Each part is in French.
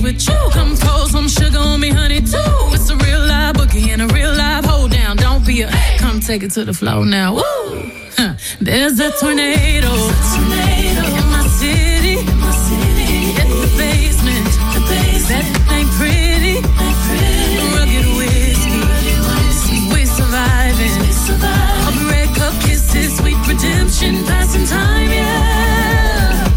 with you. Come pour some sugar on me, honey, too. It's a real live boogie and a real live hold down. Don't be a, come take it to the floor now. Woo! There's a tornado in my city. Hit the basement. That ain't pretty. Rugged whiskey. We surviving. A red cup kisses, sweet redemption, passing time, yeah.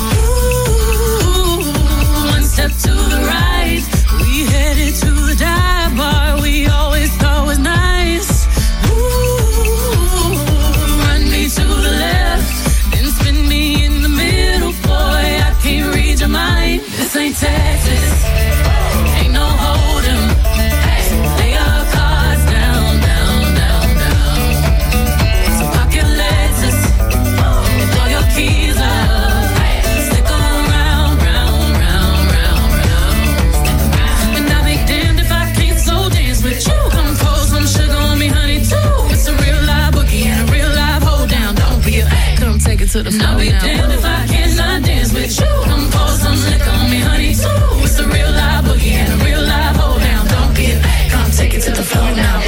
Ooh, one step to the right. We headed to the dive bar we always thought was nice. Ooh, run me to the left, then spin me in the middle, boy. I can't read your mind. This ain't Texas, ain't no hold'em. Lay your cards down, down, down, down. So pop your Lexus, throw your keys up, stick 'em round, round, round, round, round. And I'll be damned if I can't slow dance with you. Come pour some sugar on me, honey, too. It's a real live boogie and a real live hold down. Don't be a, come take it to the floor. I'll be damned if I cannot dance with you. Come pour some liquor on me, honey, too. It's a real live boogie and a real live hold down. Don't be a, come take it to the floor now.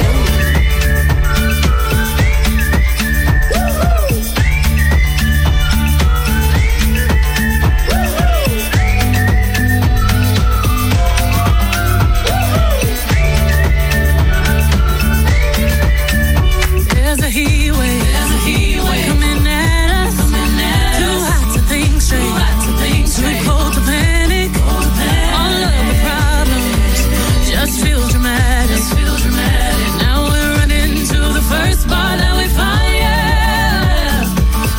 There's a heat wave coming at us. Too hot to think straight, too cold to panic. All of the problems just feel dramatic. Now we're running to the first bar that we find, yeah.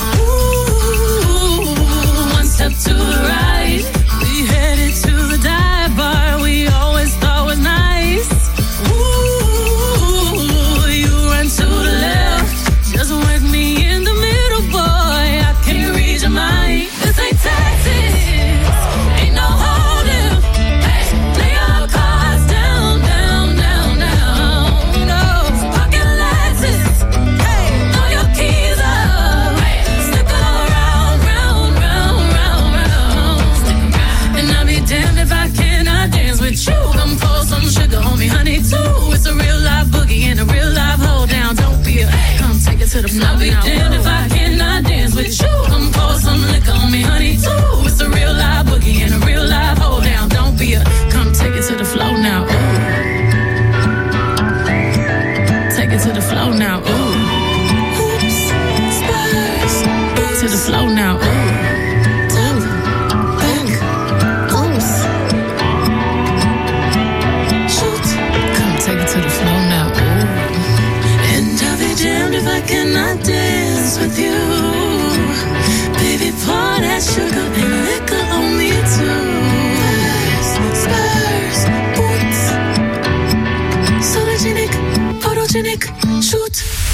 Ooh, one step to the right. We headed to the dive bar we always thought was nice. Ooh, you run to the left, just work me in the middle, boy. I can't read your mind. This ain't Texas, ain't no hold'em. Lay your cards down, down, down, down. No, pocket Lexus, throw your keys up, stick 'em round, round, round, round, round. And I'll be damned if I cannot dance with you. Come pour some sugar on me, honey, too. It's a real live boogie and a real live hold down. Don't be a, come take it to the floor. I'll be damned if I cannot dance with you. Come pour some liquor on me, honey, too. It's a real live boogie and a real live hold down. Don't be a, come take it to the floor now. Ooh. Take it to the floor now. Ooh. Oops, spurs. To the floor now. Ooh. Come take it to the floor now. Ooh. And I'll be damned if I cannot dance with you. Baby, pour that sugar and liquor on me too. Spurs, boots, sologenic, photogenic, shoot.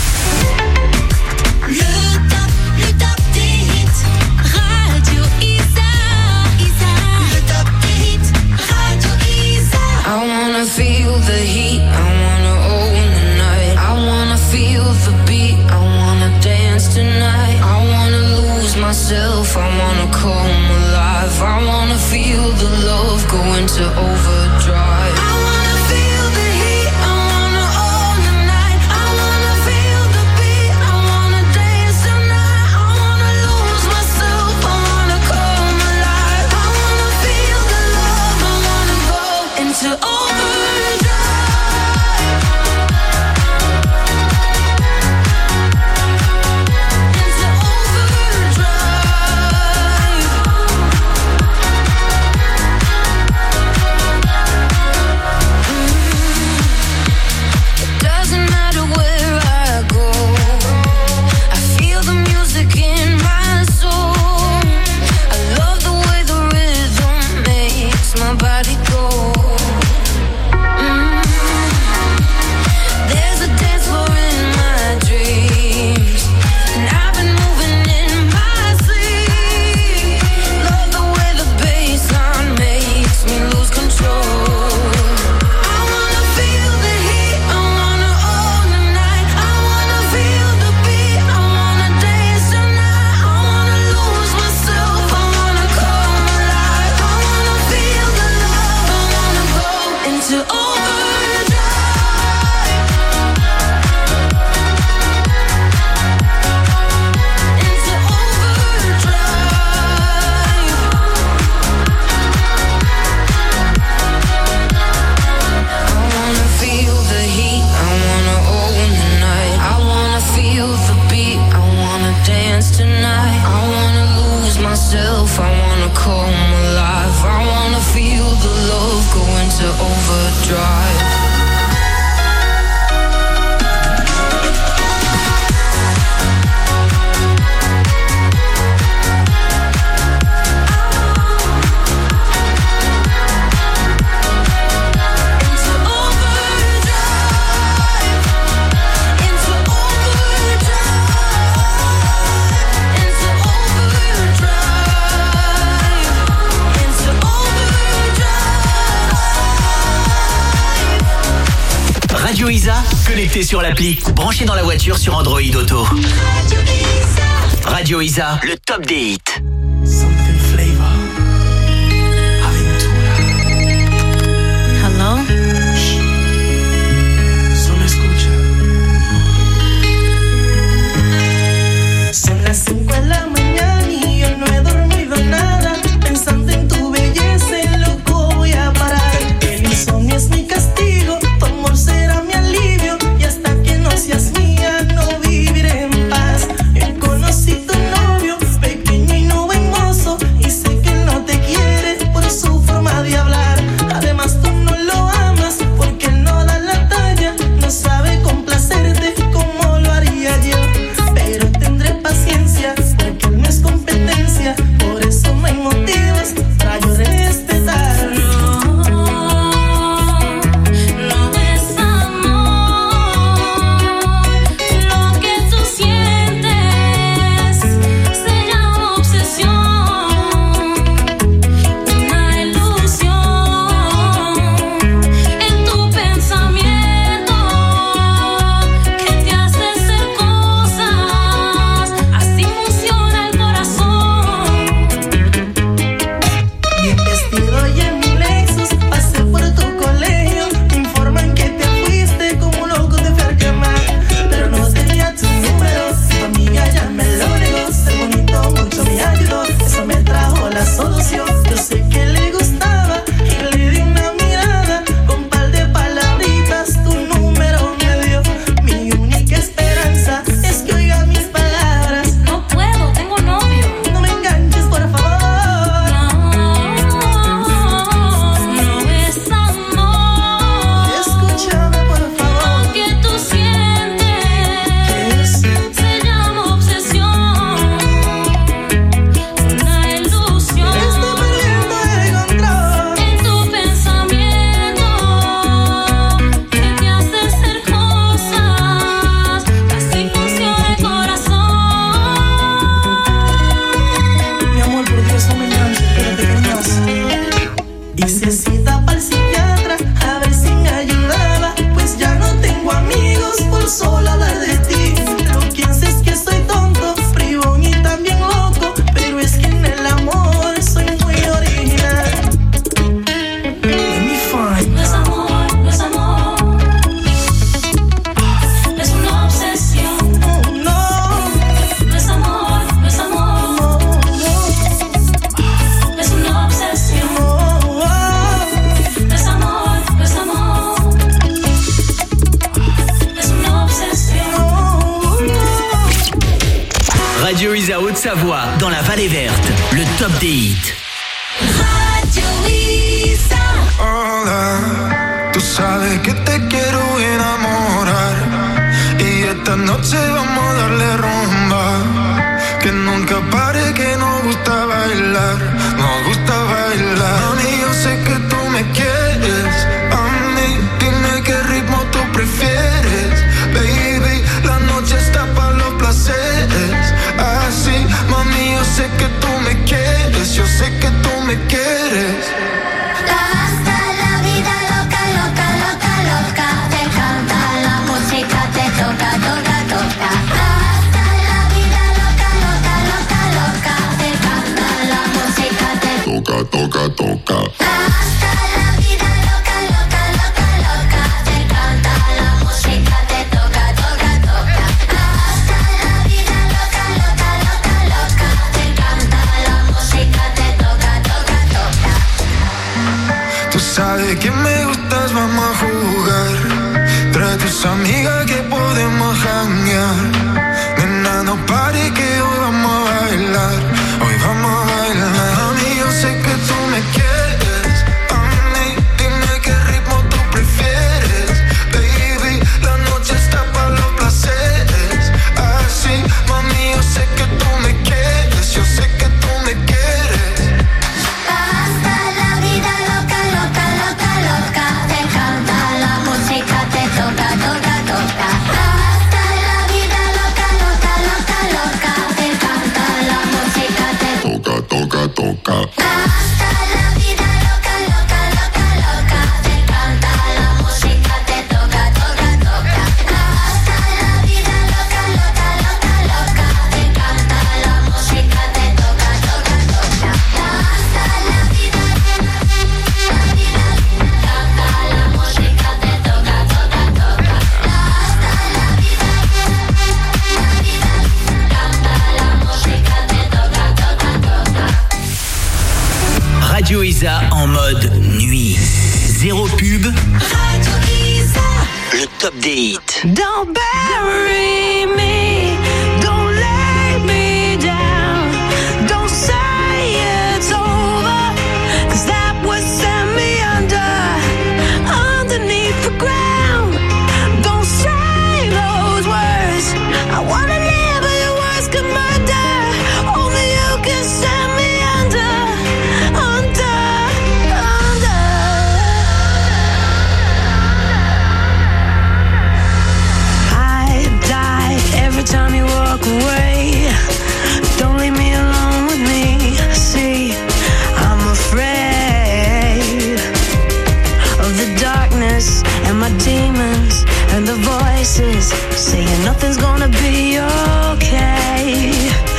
Le top des hits, Radio Isa, Isa. Le top des hits, Radio Isa. I wanna feel the heat, I wanna own the night. I wanna feel the beat, I wanna dance tonight. I wanna lose myself, I wanna come alive. I wanna feel the love go into overdrive. I wanna feel the heat, I wanna own the night. I wanna feel the beat, I wanna dance tonight. I wanna lose myself, I wanna come alive. I wanna feel the love, I wanna go into overdrive. Into overdrive. Connecté sur l'appli, branché dans la voiture sur Android Auto. Radio Isa, le top des hits. Something flavor. Aventura. Hello? Solo escucha. Son las 5 de la mañana y yo no he dormido nada. Pensando en tu belleza, en loco voy a parar. El insomnio es mi castigo, tu amor será mi alivio. Y hasta que no seas mía, no viviré en paz. Yo conocí tu novio, pequeño y no buen mozo. Y sé que no te quiere por su forma de hablar. Además tú no lo amas porque él no da la talla. No sabe complacerte como lo haría yo. Pero tendré paciencia porque él no es competencia. Por eso no hay motivos para yo respetarlo. No es amor, lo que tú sientes se llama obsesión, una ilusión en tu pensamiento que te hace hacer cosas, así funciona el corazón. Bien vestido y en mi Lexus, pasé por tu colegio. Me informan que te fuiste como un loco de Fergamán. Pero no tenía tu número, tu amiga ya me lo negó. Ser bonito mucho me ayudó, eso me trajo la solución. Yo sé que le gustaba y le di una mirada. Con par de palabritas tu número me dio. Mi única esperanza es que oiga mis palabras. No puedo, tengo novio. No me enganches, por favor. No es amor, Escúchame, por favor. lo que tú sientes ¿Qué es? se llama obsesión, una ilusión Estoy perdiendo el control. en tu pensamiento que te hace hacer cosas, así funciona el corazón. Mi amor, por Dios, no me enganches, espérate, ¿qué más? Hice cita para el psiquiatra a ver si me ayudaba. Pues ya no tengo amigos por solo hablar de ti. Lo que piensas es que soy tonto, bribón y también loco. Pero es que en el amor soy muy original. Let me find. No es amor, no es amor, es una obsesión. Oh, no, No es amor, no es amor, no, es una obsesión. no, No es amor, no es amor, es una obsesión. Radio Isa Haute-Savoie, dans la Vallée Verte, le top des hits. Radio Isa. Hola, tú sabes que te quiero enamorar y esta noche vamos a darle rumba, que nunca pare, que nos gusta bailar, nos gusta bailar. Mami, yo sé que tú me quieres, a mí dime qué ritmo tú prefieres, baby, la noche está para los placeres, así, mami, yo sé que tú me quieres, yo sé que tú me quieres. Hasta la vida loca, loca, loca, loca. Te encanta la música, te toca, toca, toca. Hasta la vida loca, loca, loca, loca. Te encanta la música, te Toca, toca, toca. hasta la vida loca, loca, loca, loca. Te encanta la música, te toca, toca, toca. Hasta la vida loca, loca, loca, loca. Te encanta la música, te toca, toca, toca. Tú sabes que me gustas, vamos a jugar. Trae tus amigas que podemos janguear. Nena, no pare que hoy vamos a bailar. Hoy vamos a bailar. Mami, yo sé que tú me quieres. A mí, dime qué ritmo tú prefieres. Baby, la noche está para los placeres. Así, mami, yo sé que tú me quieres. Yo sé que tú me quieres. Hasta la vida loca, loca, loca, loca. Te encanta la música, te toca, toca, toca. Isa en mode nuit. Zéro pub. Le top des hits. Don't bury me, don't let me down, don't say it's over, 'cause that would send me underneath the ground. Don't say those words, I wanna live but your words can murder, only you can send me under. Every time you walk away, don't leave me alone with me. See, I'm afraid of the darkness and my demons and the voices saying nothing's gonna be okay.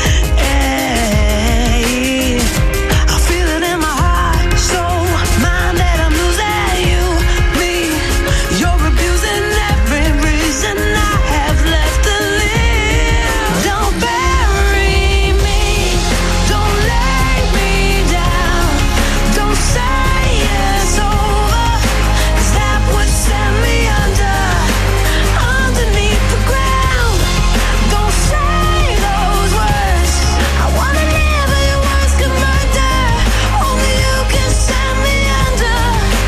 Hey, I feel it in my heart, soul, mind that I'm losing you, me. You're abusing every reason I have left to live. Don't bury me, don't lay me down, don't say it's over, 'cause that would send me underneath the ground. Don't say those words, I wanna live but your words can murder, only you can send me under.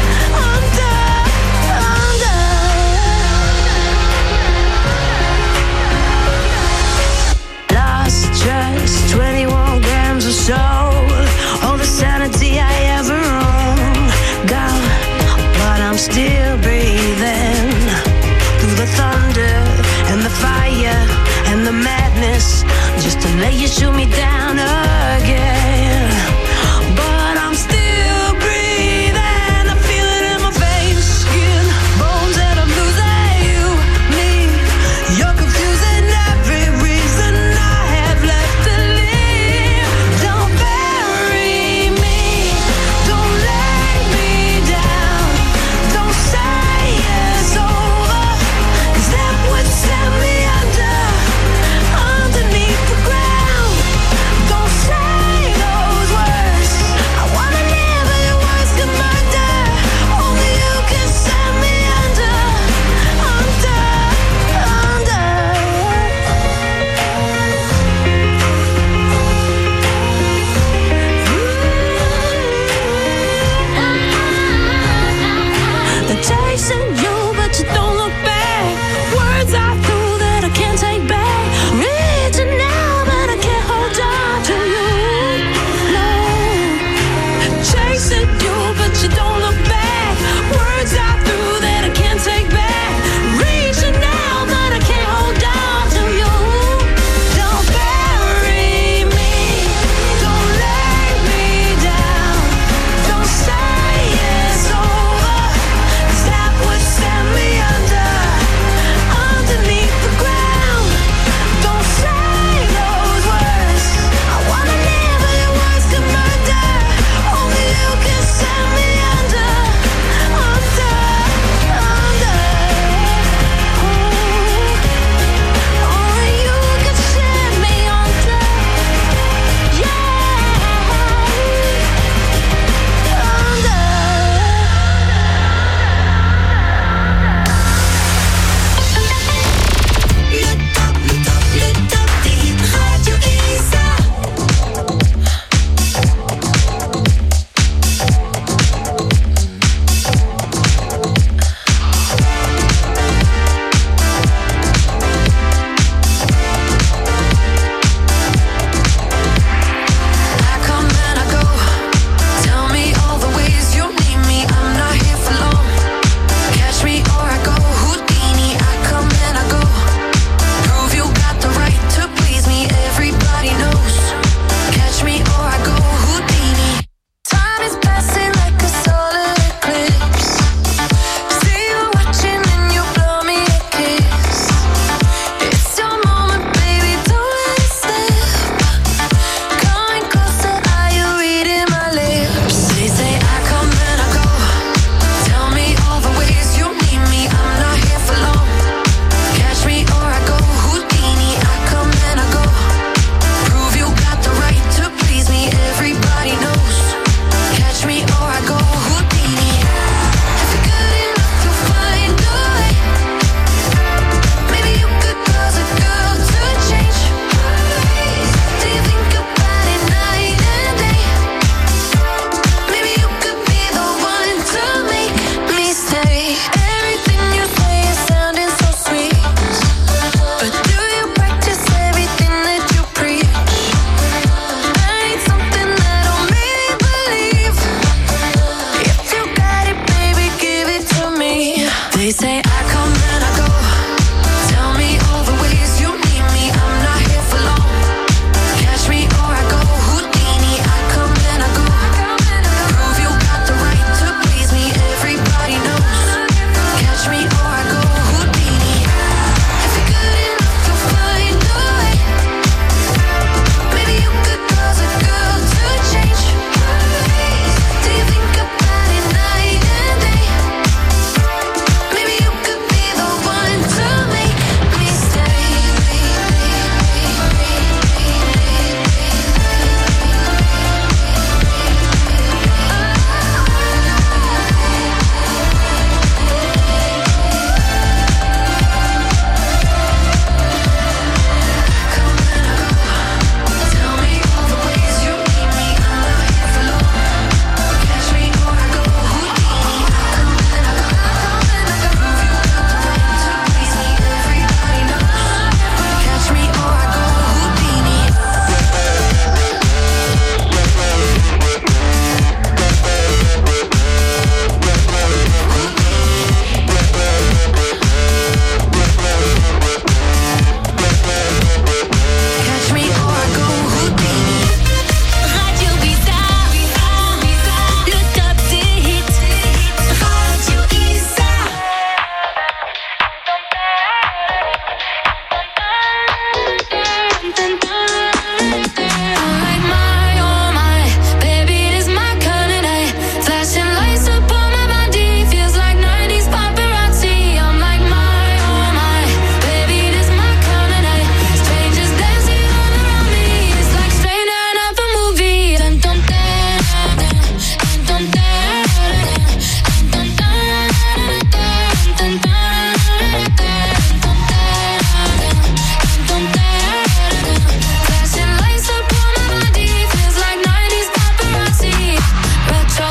Lost just 21 grams or so, all the sanity I ever owned, gone, but I'm still breathing through the thunder and the fire and the madness, just to let you shoot me down again. But I'm still breathing, I feel it in my veins, skin, bones, and I'm losing you, me. You're confusing every reason I have left to live. Don't bury me, don't lay me down, don't say it's over, 'cause that would send me underneath the ground.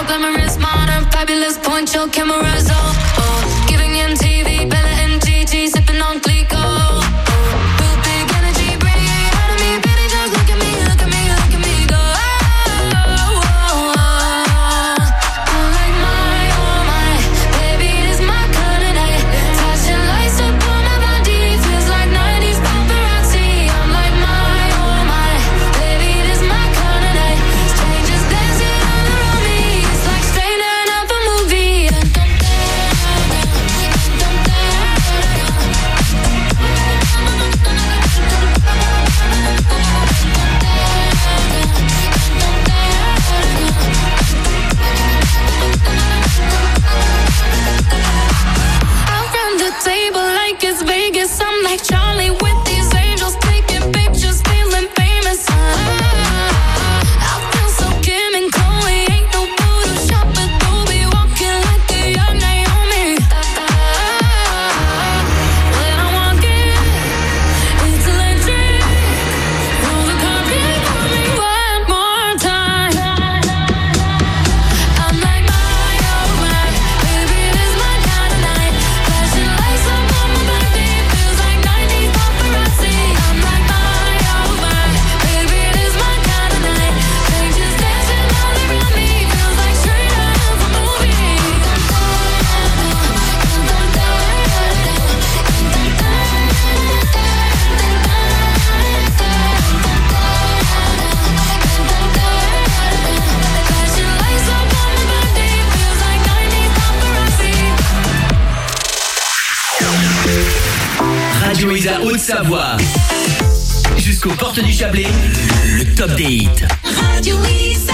glamorous, modern, fabulous, point your cameras on. Oh, giving MTV, Bella and Gigi, sipping on Clico. Real big energy, radiate out of me, baby, just look at me, look at me, look at me, go. I'm like my, oh my, baby, this my kind of night. Flashing lights up on my body, feels like 90s paparazzi. I'm like my, oh my, baby, this my kind of night. Strangers dancing all around me, it's like straight out of a movie. I'll run the table like it's Vegas. I'm like Charlie with these angels, taking pictures, feeling famous. I feel so Kim and Chloe, ain't no Photoshop, but we'll be walking like a young Naomi. When I walk in, it's electric. Roll the carpet for me one more time. I'm like my, oh my, baby, this my kind of night. Flashing lights up on my body, feels like 90s paparazzi. I'm like my, oh my, baby, this my kind of night. Strangers dancing all around me, feels like straight out of a movie. Flashing lights up on my body, feels like 90s paparazzi. Radio Isa Haute-Savoie. Jusqu'aux portes du Chablais, le top des hits. Radio Isa.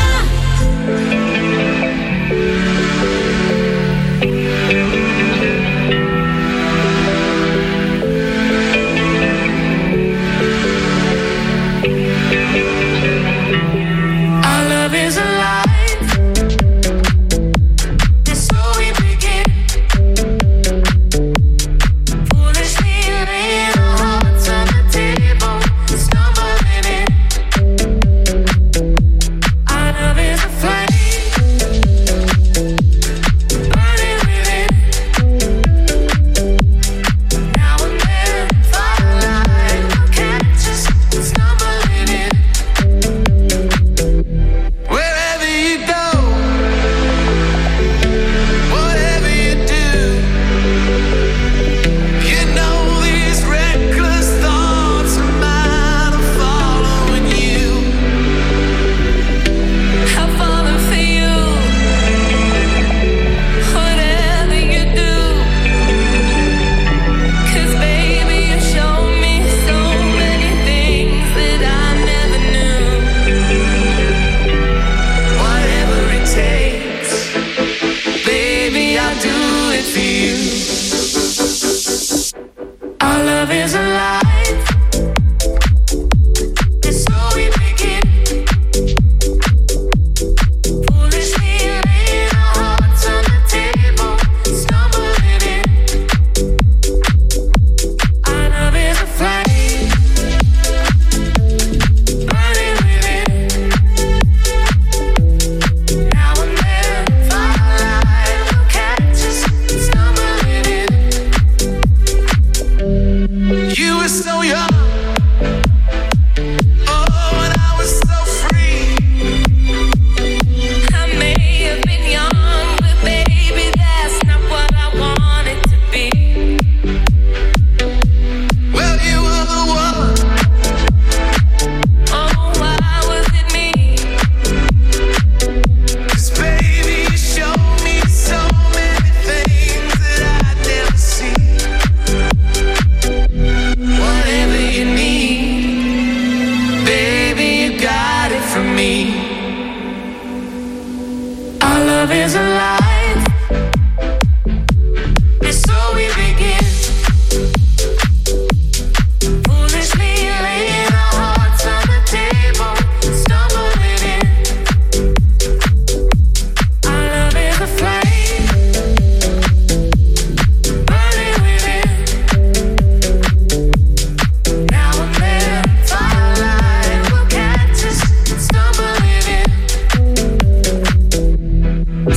Our love is alive. And so we begin. Foolishly laying our hearts on the table, stumbling in. Our love is a flame, burning within. Now and then, firelight will catch us stumbling in. Wherever you go, whatever you do, you know these reckless thoughts of mine are following you. I'm falling for you. Whatever you do, 'cause baby, you show me so many things that I never knew. Whatever it takes, baby, I'll do it for you. Our love is alive. And so we begin. Foolishly laying our hearts on the table, stumbling in. Our love is a flame, burning within. Now and then, firelight will catch us stumbling in. You were so young, oh, and I was so free. I may have been young, but baby, that's not what I wanted to be. Well, you were the one. Oh, why was it me? 'Cause baby, you showed me so many things that I'd never see. Whatever you need, baby, you got it from me. Our love is alive. And so we begin. Foolishly laying our hearts on the table, stumbling in. Our love is a flame, burning within. Now and then, firelight will catch us stumbling in.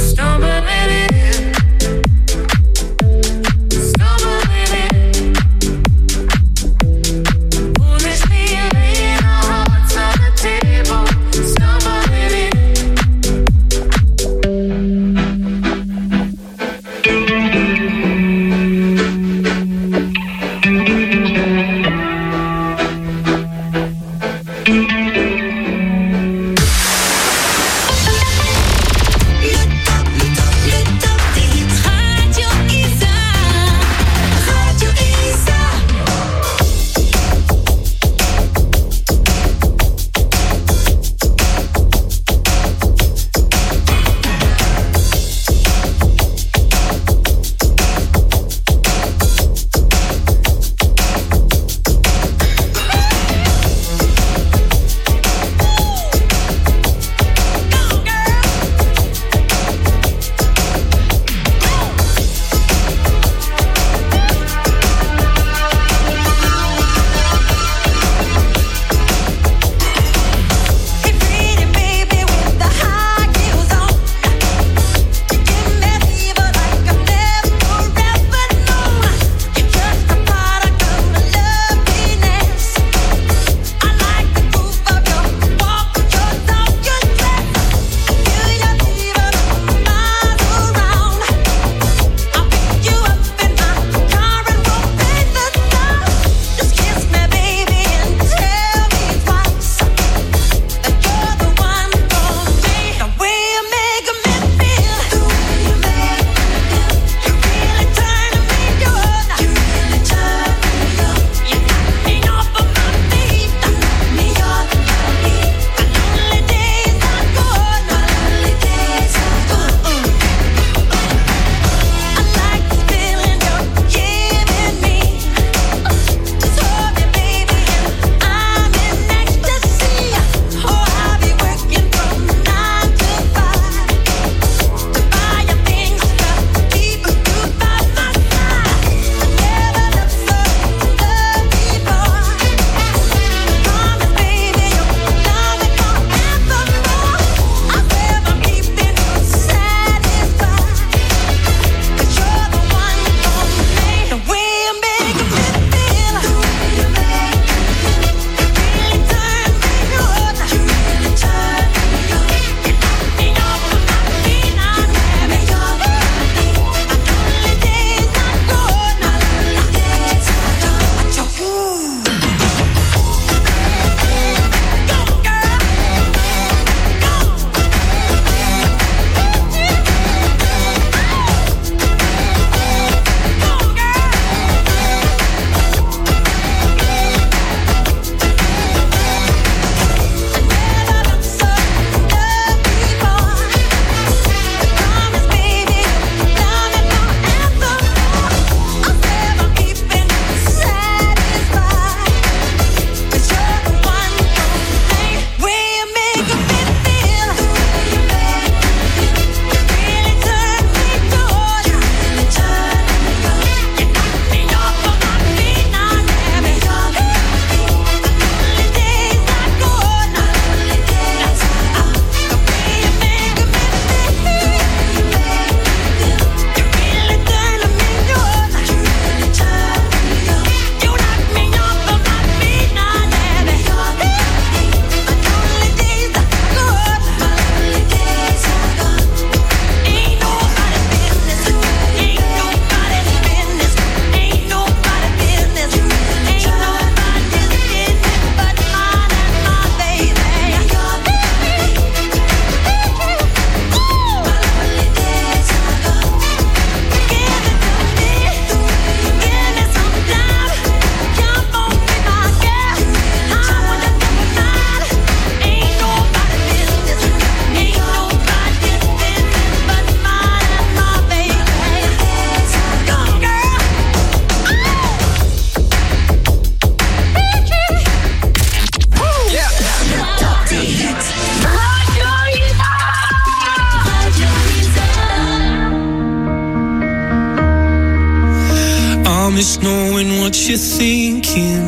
miss knowing what you're thinking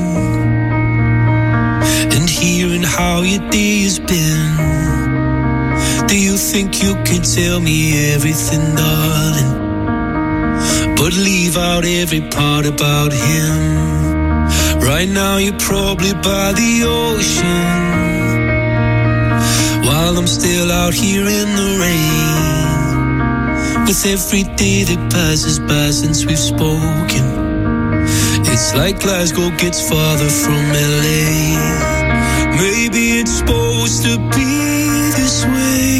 and hearing how your day has been. Do you think you can tell me everything, darling, but leave out every part about him? Right now you're probably by the ocean, while I'm still out here in the rain. With every day that passes by since we've spoken, it's like Glasgow gets farther from LA. Maybe it's supposed to be this way,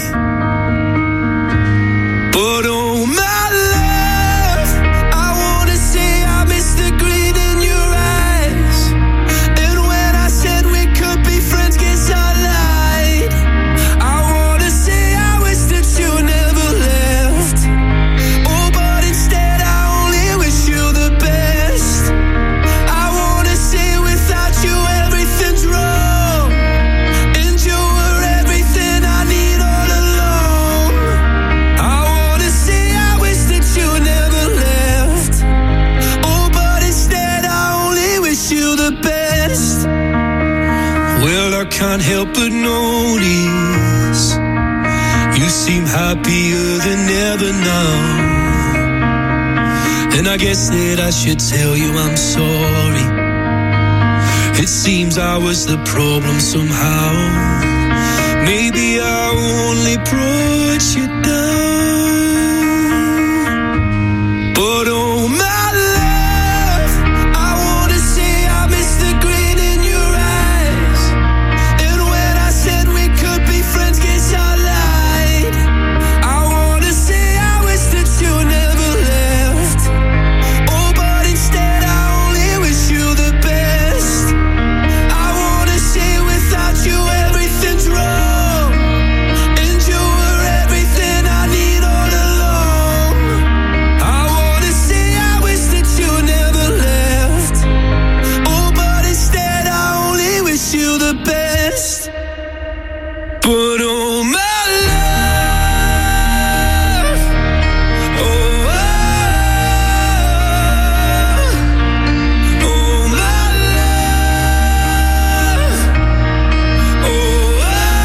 but oh my love, I wanna say I miss the grin in your eyes. And when I said we could be friends, guess I lied. I wanna say I wish that you never left. Oh, but instead I only wish you the best. I wanna say without you everything's wrong, and you were everything I need all along. I wanna say I wish that you never left. Oh, but instead I only wish you the best. Well, I can't help but notice you seem happier than ever now, and I guess that I should tell you I'm sorry. It seems I was the problem somehow. Maybe I only brought you down, but oh my love, I wanna say I miss the grin in your eyes. And when I said we could be friends, guess I lied. I wanna say I wish that you never left. Oh, but instead I only wish you the best. I wanna say without you everything's wrong, and you were everything I need all along. I wanna say I wish that you never left. Oh, but instead I only wish you the best. But oh my love, oh, oh my love, oh,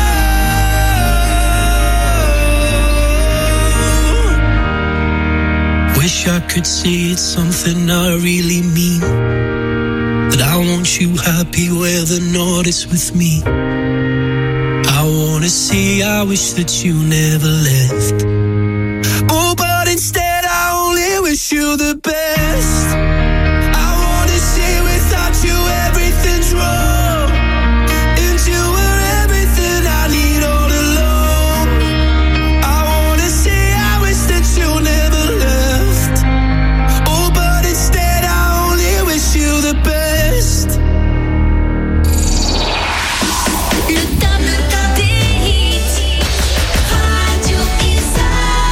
wish I could say it's something I really mean, that I want you happy where the north is with me. I wanna say I wish that you never left. Oh, but instead I only wish you the best. I wanna say without you everything's wrong, and you were everything I need all along. I wanna say I wish that you never left. Oh, but instead I only wish you the best. Le top des hits, Radio Isa.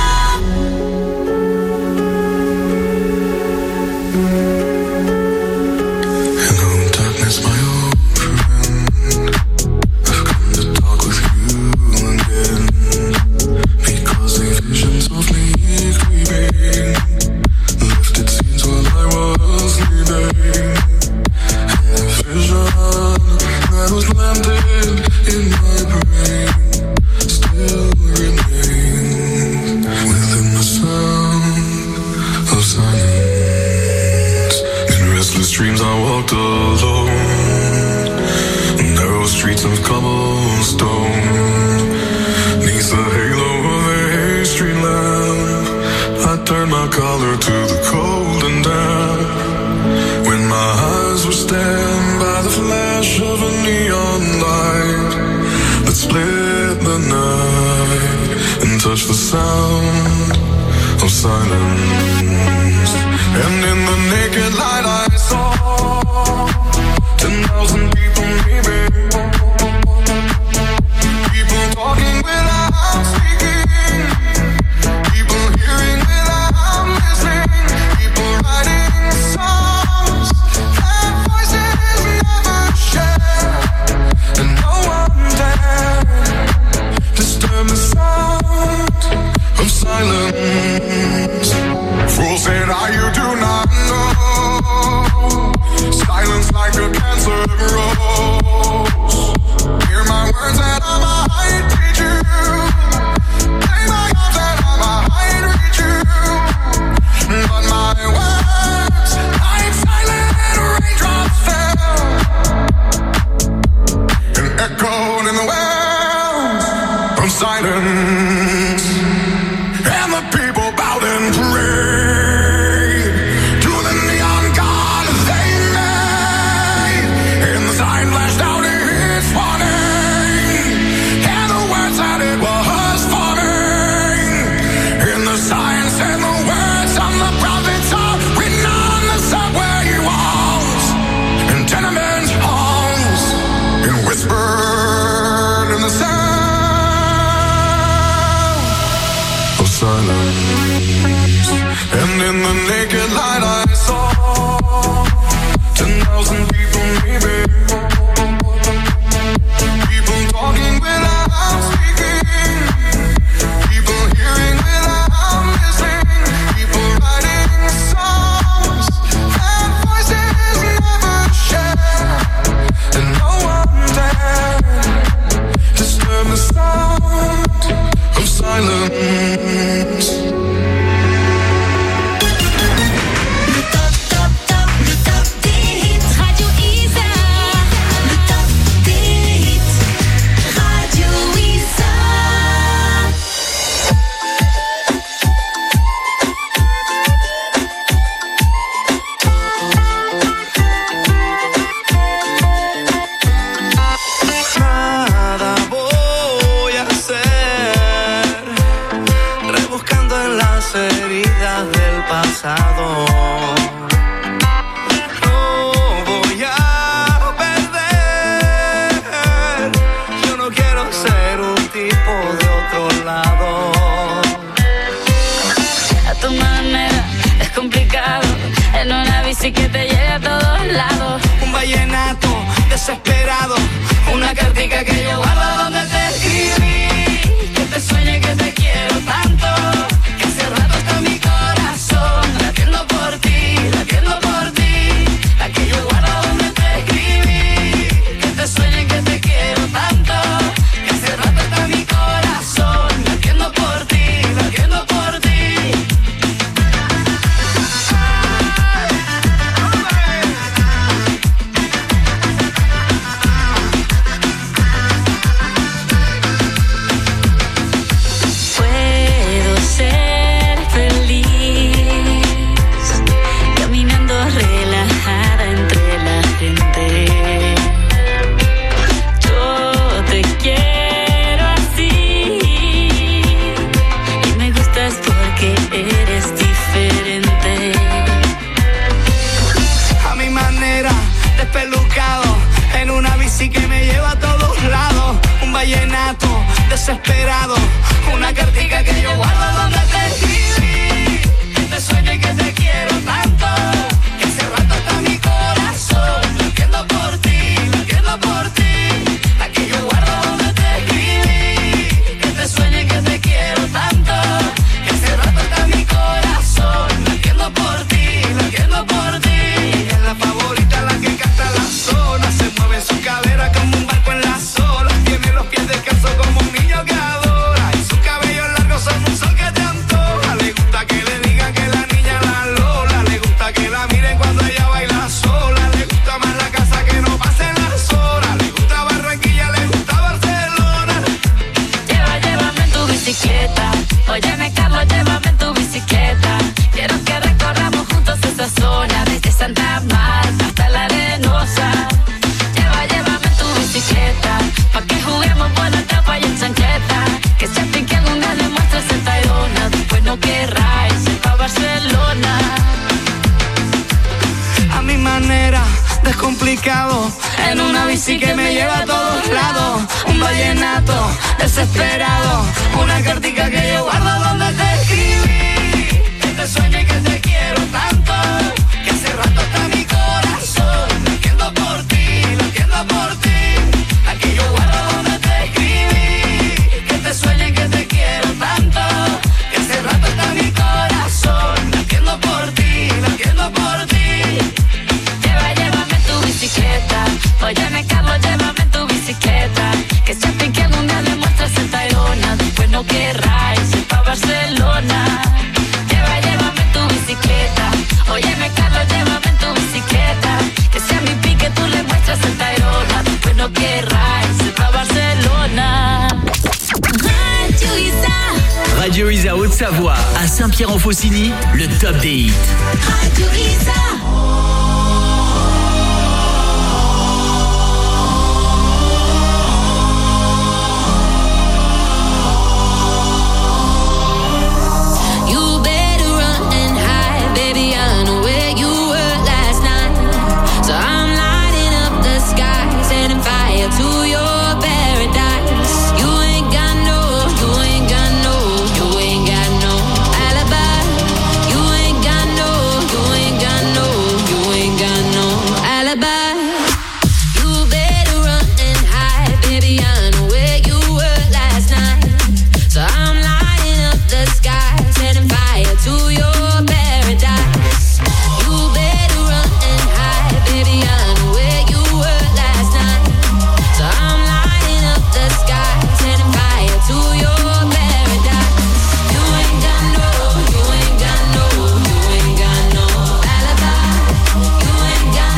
Hello, darkness, my old friend. I've come to talk with you again, because the visions of me creeping lifted scenes while I was sleeping, and the vision that was landed in my brain still remains within the sound of silence. In restless dreams I walked alone, narrow streets of cobblestone, neath the halo of a street lamp. I turned my collar to the cold and damp, when my eyes were stabbed by the flash of a neon light that split the night and touched the sound of silence. And in the naked light I saw 10,000 people, maybe, people talking without speaking, people hearing without listening, people writing songs that voices never share, and no one dared disturb the sound of silence. Fool said, you do not know Hear my words and I might teach you. Play my arms and I might reach you. But my words, like silent raindrops fell and echoed in the wells of silence. And the people bowed and prayed to the neon god they made. And the sign flashed out its warning, and the words that it was forming. And the sign said the words on the prophets are written on the subway walls and tenement halls, and whispered in the sound of silence. And in the naked light I saw 10,000 people maybe. People talking without speaking. People hearing without listening. People writing songs that voices never share. And no one dared disturb the sound of silence. Nada voy a hacer, rebuscando en las heridas del pasado. No voy a perder, yo no quiero ser un tipo de otro lado. A tu manera es complicado, en una bici que te lleve a todos lados. Un vallenato desesperado, una cartica que yo guardo donde te escribí. Que te sueñe que te quiero tanto, que hace rato está mi corazón latiendo por ti, latiendo por ti. La que yo guardo donde te escribí. Que te sueñe que te quiero tanto, que hace rato está mi corazón latiendo por ti, latiendo por ti. Puedo ser feliz caminando relajada entre la gente. Yo te quiero así y me gustas porque eres diferente. A mi manera, despelucado, en una bici que me lleva a todos lados. Un vallenato desesperado, una cartica que yo guardo donde te escribí. Que te sueñe que te quiero tanto, que hace rato está mi corazón latiendo por ti, latiendo por ti. La que yo guardo donde te escribí. Que te sueñe que te quiero tanto, que hace rato está mi corazón latiendo por ti, latiendo por ti. Ella es la favorita, la que canta la zona. Se mueve en su cadera como un barco en las olas. Tiene los pies descalzos como un niño que adora. Y sus cabellos largos son un sol que te antoja. Le gusta que le digan que la niña la Lola. Le gusta que la miren cuando ella baila sola. Le gusta más la casa que no pasen las horas. Le gusta Barranquilla, le gusta Barcelona. Llévame en tu bicicleta. Óyeme, Carlos, llévame en tu bicicleta. Quiero que recorramos juntos esa zona, desde Santa Marta hasta la Arenosa. Llévame en tu bicicleta, pa' que juguemos por la tapa y en chancleta. Que si a ti que alguna le muestres el Tayrona, después no querráis ir pa' Barcelona. A mi manera, descomplicado, en una bici que me lleva a todos lados. Un vallenato desesperado, una cartica que yo guardo donde te escribí. Que te sueñe que te quiero tanto, que hace rato está mi corazón latiendo por ti, latiendo por ti. La que yo guardo donde te escribí. Que te sueñe que te quiero tanto, que hace rato está mi corazón latiendo por ti, latiendo por ti. Llévame en tu bicicleta, Haute-Savoie, à Saint-Pierre-en-Faucigny, le top des hits. Radio Isa. To your paradise, you ain't got no alibi. You ain't got no alibi. You better run and hide, baby. I know where you were last night. So I'm lighting up the sky, setting fire to your paradise. You better run and hide, baby. I know where you were last night. So I'm lighting up the sky, setting fire to your paradise. You ain't got no alibi. You ain't got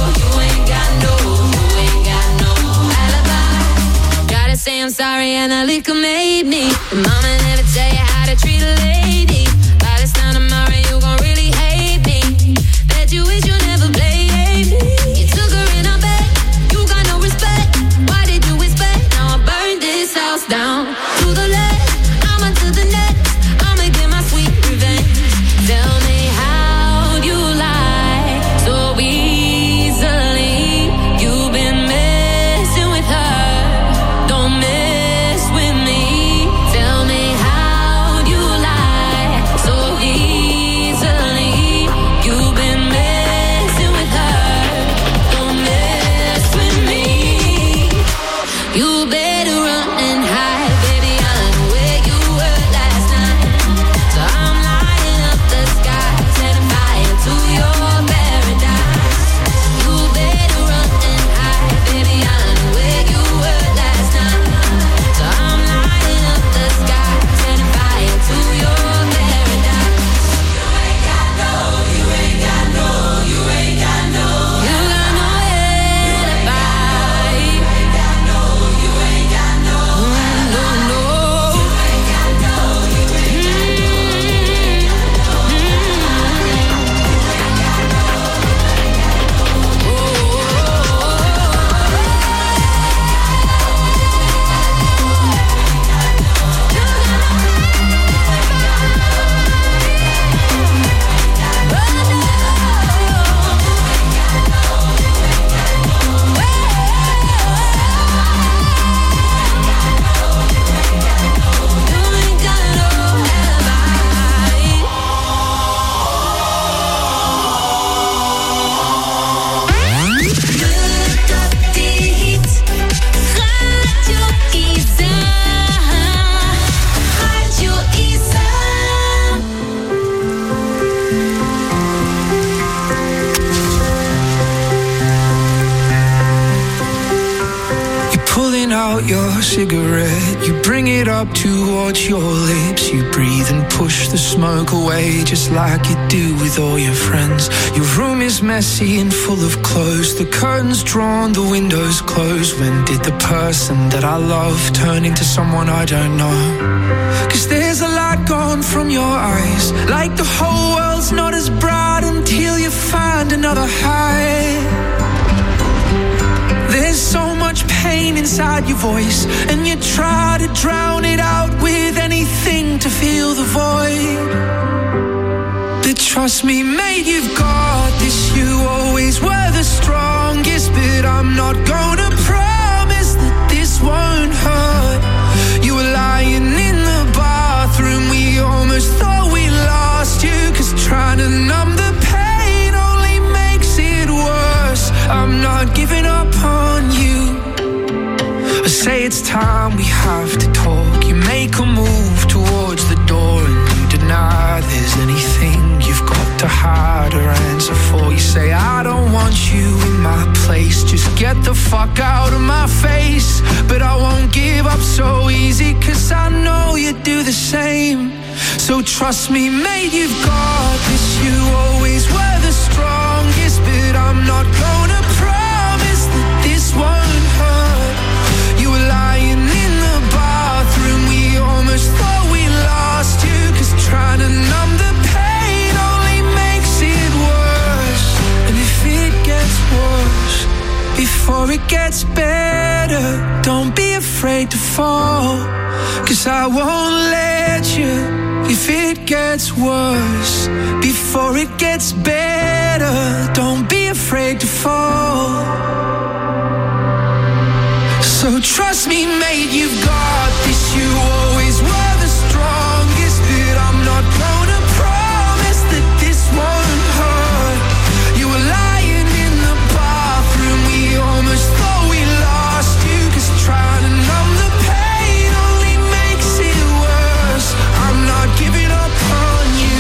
no alibi. Gotta say I'm sorry and the liquor made me. But mama never tell you how to treat a lady. By this time tomorrow you gon' really hate me. Bet you wish you never played me. You took her in her bed, you got no respect. Why did you expect? Now I burn this house down to the left, I'm onto the next. I'ma get my sweet revenge. Tell me how you lie so easily. You've been messing with her, don't mess with me. Tell me how you lie so easily. You've been messing with her, don't mess with me. You better run and hide, baby. I know where you were last night. So I'm lighting up the sky, setting fire to your paradise. You better run and hide, baby. I know where you were last night. So I'm lighting up the sky, setting fire to your paradise. You ain't got no alibi. You ain't got no Your cigarette, you bring it up towards your lips. You breathe and push the smoke away, just like you do with all your friends. Your room is messy and full of clothes, the curtains drawn, the windows closed. When did the person that I love turn into someone I don't know? 'Cause there's a light gone from your eyes, like the whole world's not as bright until you find another high. There's so much pain inside your voice, and you try to drown it out with anything to fill the void. But trust me, mate, you've got this. You always were the strongest, but I'm not gonna promise that this won't hurt. You were lying in the bathroom, we almost thought we lost you, 'cause trying to numb the pain only makes it worse. I'm not giving up on you. I say it's time we have to talk. You make a move towards the door and you deny there's anything you've got to hide or answer for. You say I don't want you in my place, just get the fuck out of my face. But I won't give up so easy, 'cause I know you do the same. So trust me, mate, you've got this. You always were the strongest, but I'm not gonna promise that this won't hurt. You were lying in the bathroom, we almost thought we lost you, 'cause gets better, don't be afraid to fall. 'Cause I won't let you if it gets worse. Before it gets better, don't be afraid to fall. So trust me, mate, you've got this. You always were the strongest, but I'm not gonna promise that this won't hurt. You were lying in the bathroom, we almost thought we lost you. 'Cause trying to numb the pain only makes it worse. I'm not giving up on you.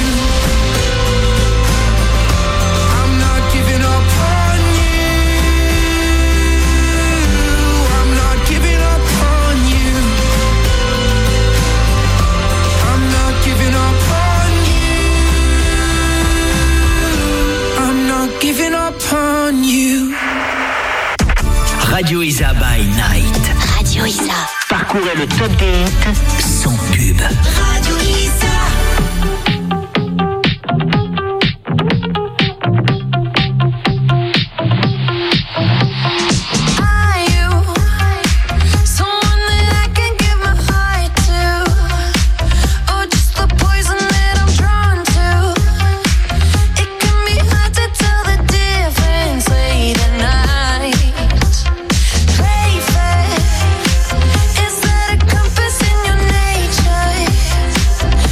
I'm not giving up on you. I'm not giving up on you. I'm not giving up on you. I'm not giving up on you. Radio Isa by Night. Radio Isa. Parcourez le top des hits sans pub. Radio Isa. Are you someone that I can give my heart to? Or just the poison that I'm drawn to? It can be hard to tell the difference late at night. Play fair. Is that a compass in your nature?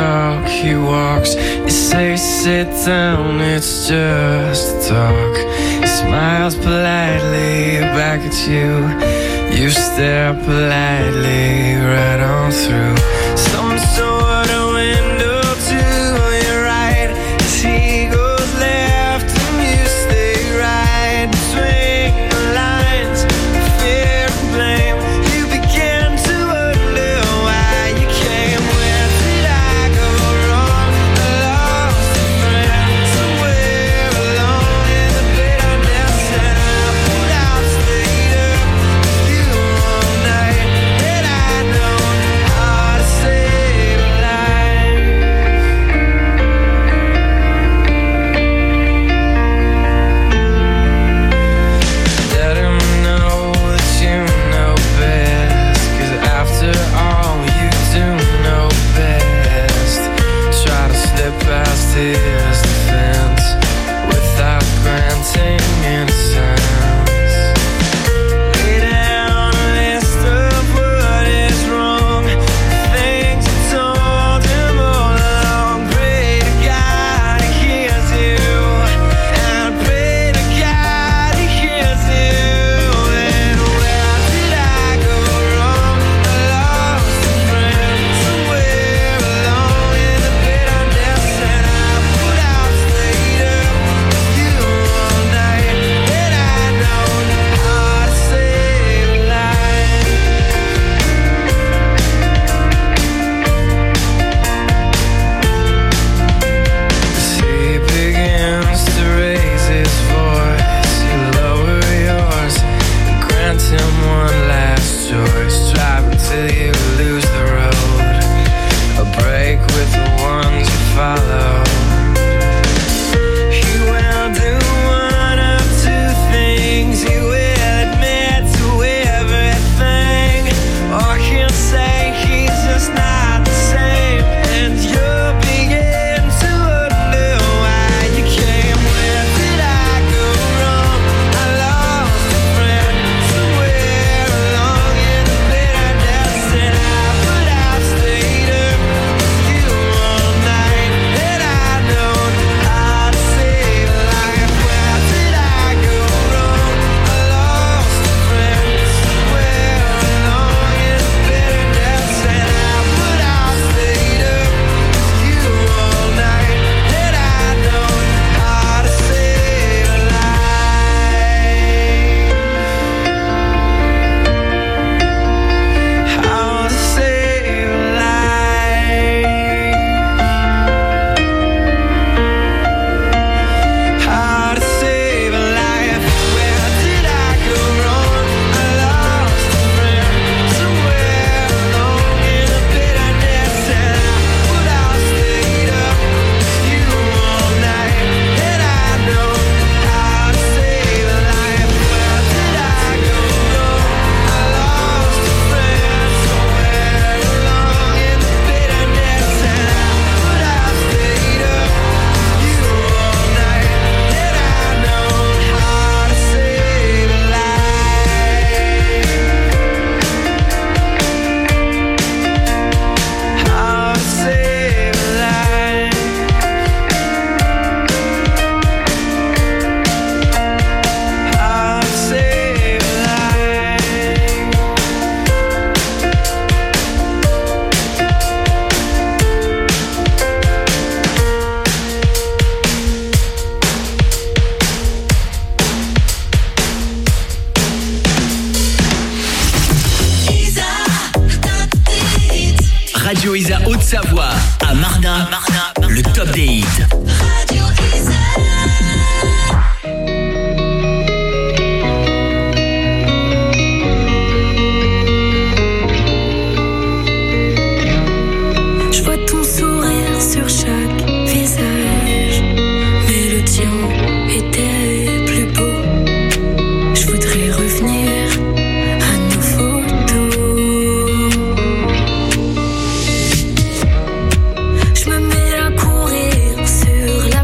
talk, he walks. You say sit down, it's just talk. He smiles politely back at you. You stare politely right on through some sort of window to your right. As he goes left and you stay right. Between the lines, fear and blame. You begin to wonder why you came. Where did I go wrong? I lost a friend somewhere alone in the bitterness, and I put out stayed up with you all night. And I know how to save a life. Let him know that you know best, 'cause after all you do know best. Try to slip past his defense without granting innocence. Lay down a list of what is wrong, the things you told him all along. Pray to God he hears you, and pray to God he hears you. And where did I go wrong? I lost a friend somewhere alone in the bitterness, and I put out stayed up with you all night. And I know how to save a life. As he begins to raise his voice, you lower yours and grant him one last choice. Drive until you lose the road, a break with the ones you follow. He will do one of two things. He will admit to everything, or he'll say he's just not the same, and you'll begin to wonder why you came. Where did I go wrong? I lost a friend somewhere along in the bitterness, and I put out stayed up with you all night. And I know how to save a life. Where did I go wrong? I lost a friend somewhere along in the bitterness, and I put out stayed up with you all night. And I know how to save a life. How to save a life. How to save a life. Where did I go wrong? I lost a friend somewhere along in the bitterness, and I put out stayed up with you all night. And I know how to save a life. Where did I go wrong? I lost a friend somewhere along in the bitterness, and I put out stayed up with you all night. And I know how to save a life. How to save a life. How to save a life. Radio Isa Haute-Savoie à Marna, le top des hits. Radio Isa. Je vois ton sourire sur chaque visage, mais le tien était plus beau. Je voudrais revenir à nos photos. Je me mets à courir sur la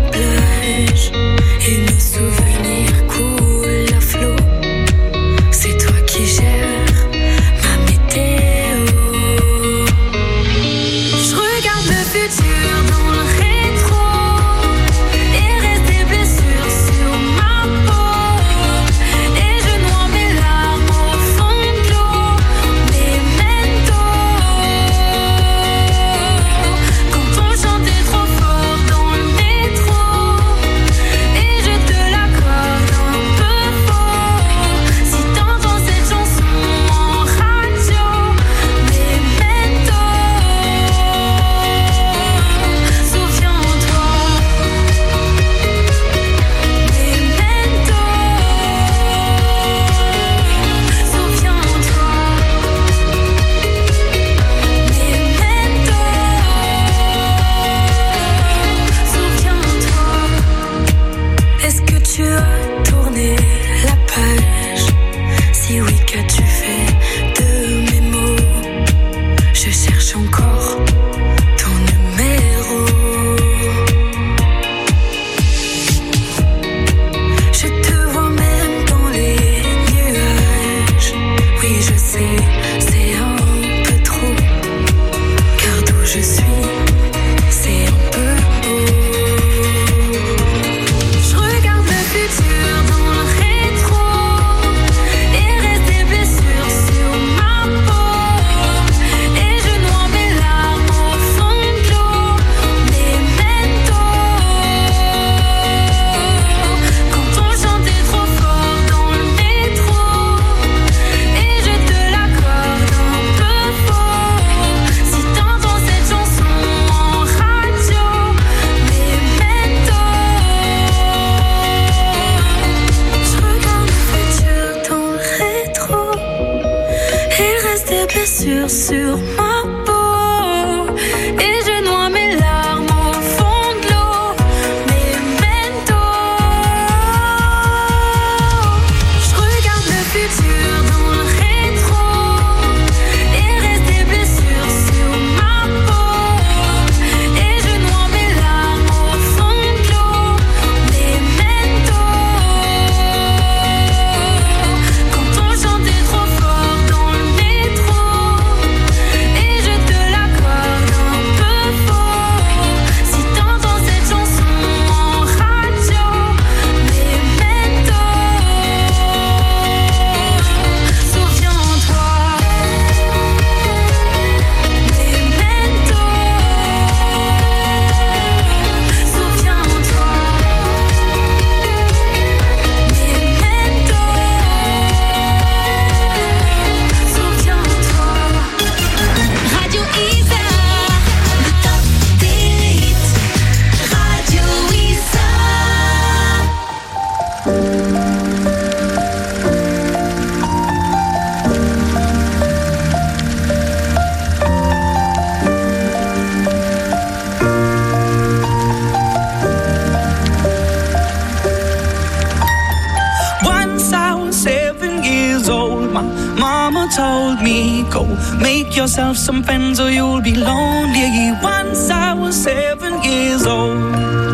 Go make yourself some friends or you'll be lonely. Once I was 7 years old.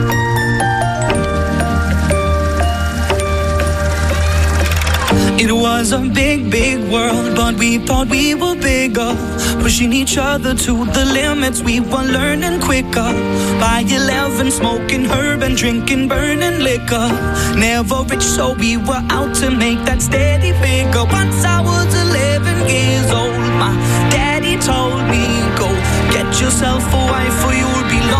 It was a big, big world, but we thought we were bigger. Pushing each other to the limits, we were learning quicker. By 11, smoking herb and drinking burning liquor. Never rich, so we were out to make that steady figure. Once I was 11 years old, my daddy told me, go get yourself a wife or you'll be lonely.